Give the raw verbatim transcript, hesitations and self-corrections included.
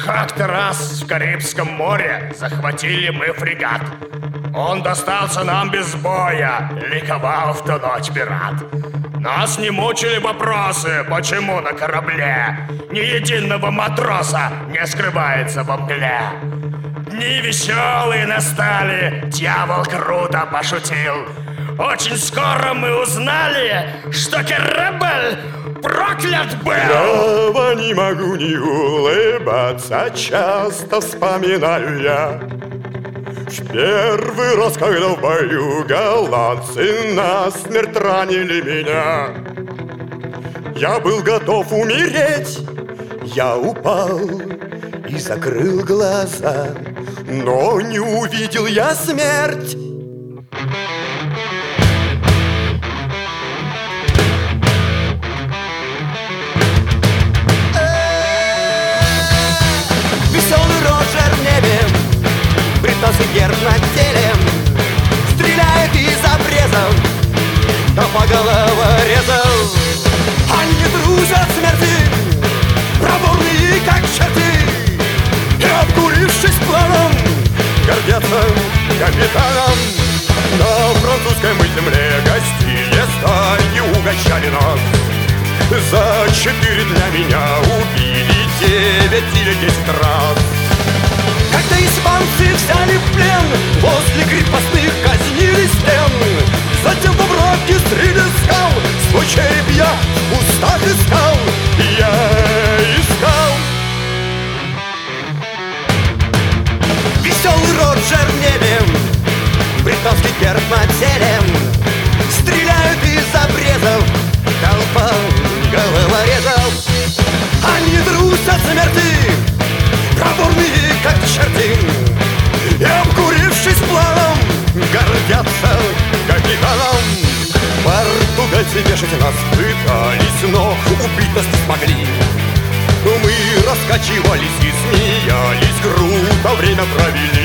Как-то раз в Карибском море захватили мы фрегат. Он достался нам без боя, ликовал в ту ночь пират. Нас не мучили вопросы, почему на корабле ни единого матроса не скрывается во мгле. Дни веселые настали, дьявол круто пошутил. Очень скоро мы узнали, что корабль проклят был. Право не могу не улыбаться, часто вспоминаю я в первый раз, когда в бою голландцы насмерть ранили меня. Я был готов умереть, я упал и закрыл глаза, но не увидел я смерть. Веселый Роджер в небе, британский герб на теле, стреляет из обрезов, да по головорезов. Они не трусят смерти, проворные как черти, и обкурившись планом, гордятся капитаном. На французской мы земле гостили, стаи угощали нас. За четыре дня меня убили девять или десять раз. Когда испанцы взяли в плен, возле крепостных казнили стен. Затем во враге среди скал свой череп я в кустах искал. Я искал. Веселый Роджер в небе, британский герб на теле, стреляют из обрезов, толпа головорезов. Они трусят смерти, проворные как черти, и обкурившись планом, гордятся капитаном. Португальцы вешать нас пытались, но убить нас не смогли. Мы раскачивались и смеялись, круто время провели.